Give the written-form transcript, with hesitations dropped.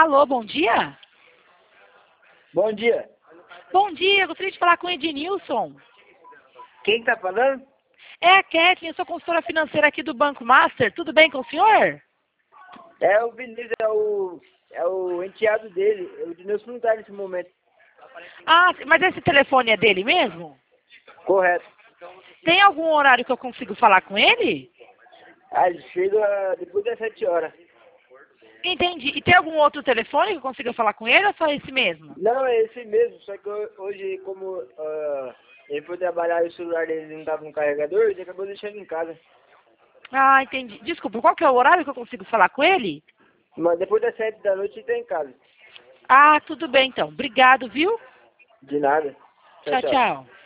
Alô, bom dia? Bom dia. Bom dia, gostaria de falar com o Ednilson. Quem tá falando? É a Kathleen, eu sou consultora financeira aqui do Banco Master. Tudo bem com o senhor? É o Vinícius, é o enteado dele. O Denilson não tá nesse momento. Ah, mas esse telefone é dele mesmo? Correto. Tem algum horário que eu consigo falar com ele? Ah, ele chega depois das 7 horas. Entendi. E tem algum outro telefone que eu consiga falar com ele ou só esse mesmo? Não, é esse mesmo, só que hoje, como ele foi trabalhar e o celular dele não tava no carregador, ele acabou deixando em casa. Ah, entendi. Desculpa, qual que é o horário que eu consigo falar com ele? Mas depois das 7 da noite ele tá em casa. Ah, tudo bem então. Obrigado, viu? De nada. Tchau, Tchau, tchau. tchau.